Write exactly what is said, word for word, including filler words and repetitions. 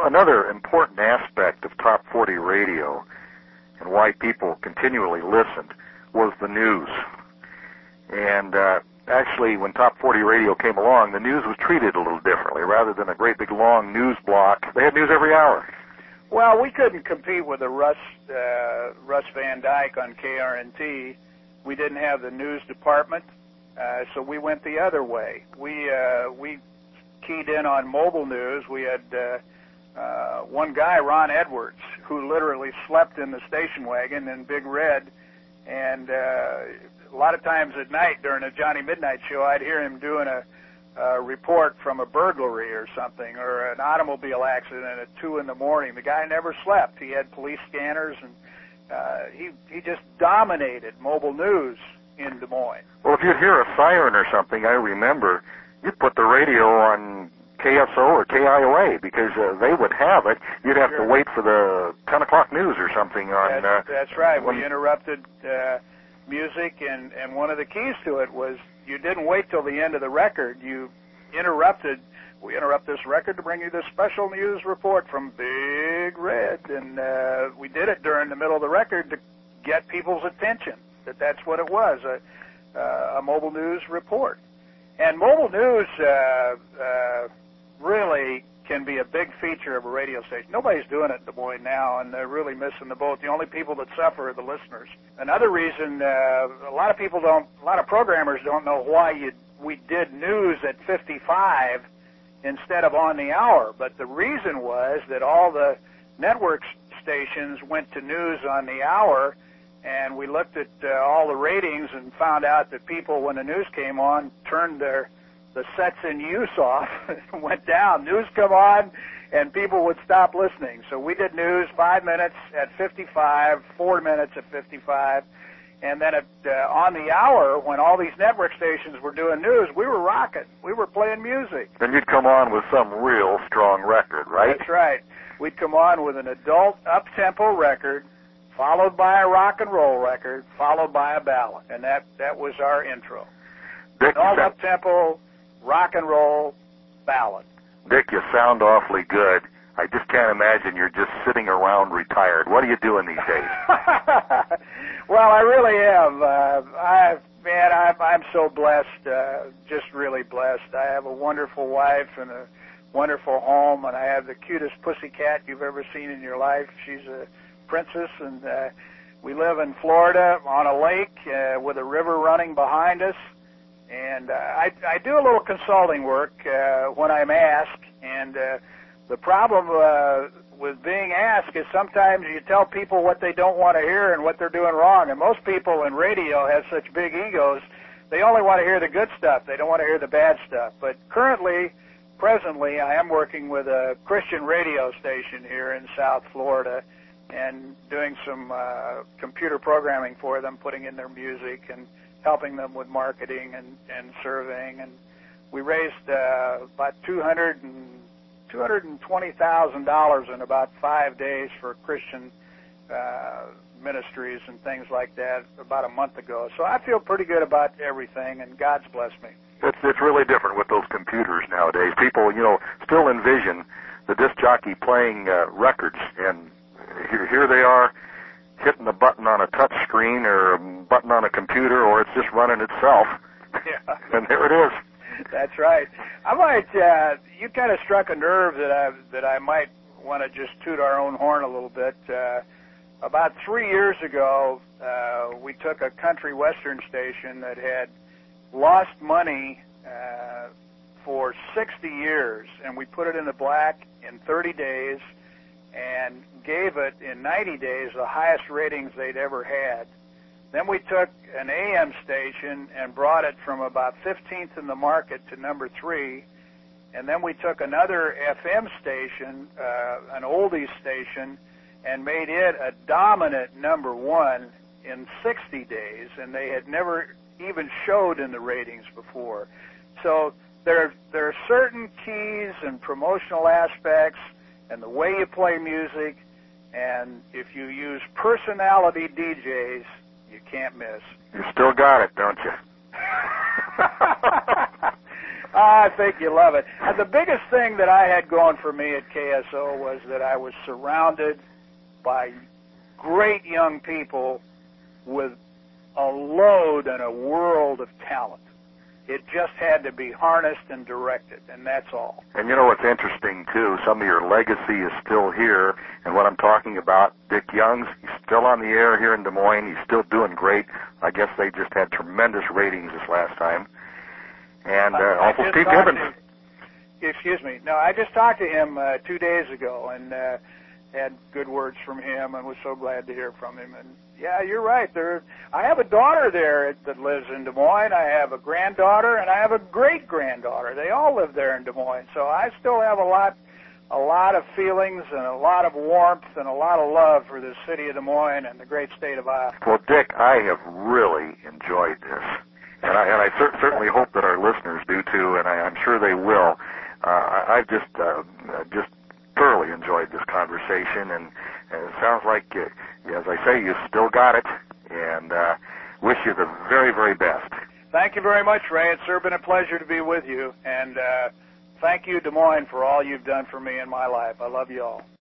another important aspect of Top forty radio and why people continually listened was the news. And uh, actually, when Top forty radio came along, the news was treated a little differently. Rather than a great big long news block, they had news every hour. Well, we couldn't compete with the Russ uh, Russ Van Dyke on K R N T. We didn't have the news department, uh, so we went the other way. We uh, we keyed in on mobile news. We had uh, uh, one guy, Ron Edwards, who literally slept in the station wagon in Big Red, and uh, a lot of times at night during a Johnny Midnight show, I'd hear him doing a Uh, report from a burglary or something, or an automobile accident at two in the morning. The guy never slept. He had police scanners, and uh, he he just dominated mobile news in Des Moines. Well, if you'd hear a siren or something, I remember you'd put the radio on K S O or K I O A because uh, they would have it. You'd have Sure. to wait for the ten o'clock news or something on. That's, uh, that's right. when... We interrupted uh, music, and and one of the keys to it was you didn't wait till the end of the record. You interrupted. We interrupt this record to bring you this special news report from Big Red, and uh, we did it during the middle of the record to get people's attention. That that's what it was, a, uh, a mobile news report. And mobile news uh, uh, really can be a big feature of a radio station. Nobody's doing it in Des Moines now, and they're really missing the boat. The only people that suffer are the listeners. Another reason, uh, a lot of people don't, a lot of programmers don't know why you, we did news at fifty-five instead of on the hour. But the reason was that all the network stations went to news on the hour, and we looked at uh, all the ratings and found out that people, when the news came on, turned their the sets in use off, went down. News come on, and people would stop listening. So we did news five minutes at fifty-five, four minutes at fifty-five, and then at, uh, on the hour, when all these network stations were doing news, we were rocking. We were playing music. And you'd come on with some real strong record, right? That's right. We'd come on with an adult up-tempo record, followed by a rock and roll record, followed by a ballad, and that, that was our intro. Dick, Adult up-tempo, rock and roll, ballad. Dick, you sound awfully good. I just can't imagine you're just sitting around retired. What are you doing these days? Well, I really am. Uh, I, man, I'm, I'm so blessed, uh, just really blessed. I have a wonderful wife and a wonderful home, and I have the cutest pussycat you've ever seen in your life. She's a princess, and uh, we live in Florida on a lake uh, with a river running behind us. And uh, I, I do a little consulting work uh, when I'm asked, and uh, the problem uh, with being asked is sometimes you tell people what they don't want to hear and what they're doing wrong. And most people in radio have such big egos, they only want to hear the good stuff. They don't want to hear the bad stuff. But currently, presently, I am working with a Christian radio station here in South Florida and doing some uh, computer programming for them, putting in their music and helping them with marketing and, and surveying. And we raised uh, about two hundred twenty thousand dollars in about five days for Christian uh, ministries and things like that about a month ago. So I feel pretty good about everything, and God's blessed me. It's, it's really different with those computers nowadays. People, you know, still envision the disc jockey playing uh, records, and here, here they are, hitting a button on a touch screen or a button on a computer, or it's just running itself. Yeah. And there it is. That's right. I might, uh, you kind of struck a nerve that I, that I might want to just toot our own horn a little bit. Uh, about three years ago, uh, we took a country western station that had lost money uh, for sixty years, and we put it in the black in thirty days, and gave it in ninety days the highest ratings they'd ever had. Then we took an A M station and brought it from about fifteenth in the market to number three. And then we took another F M station, uh, an oldies station, and made it a dominant number one in sixty days. And they had never even showed in the ratings before. So there, there are certain keys and promotional aspects and the way you play music. And if you use personality D Js, you can't miss. You still got it, don't you? I think you love it. Uh, the biggest thing that I had going for me at K S O was that I was surrounded by great young people with a load and a world of talent. It just had to be harnessed and directed, and that's all. And you know what's interesting, too? Some of your legacy is still here, and what I'm talking about, Dick Youngs, he's still on the air here in Des Moines. He's still doing great. I guess they just had tremendous ratings this last time. And uh, also Steve Gibbons. To, excuse me. No, I just talked to him uh, two days ago, and uh, had good words from him, and was so glad to hear from him. And yeah, you're right. There, I have a daughter there that lives in Des Moines. I have a granddaughter, and I have a great-granddaughter. They all live there in Des Moines. So I still have a lot, a lot of feelings and a lot of warmth and a lot of love for the city of Des Moines and the great state of Iowa. Well, Dick, I have really enjoyed this, and I, and I cer- certainly hope that our listeners do too, and I, I'm sure they will. Uh, I, I've just, uh, just thoroughly enjoyed this conversation, and, and it sounds like, uh, as I say, you still got it, and uh, wish you the very, very best. Thank you very much, Ray. It's sure been a pleasure to be with you, and uh, thank you, Des Moines, for all you've done for me in my life. I love you all.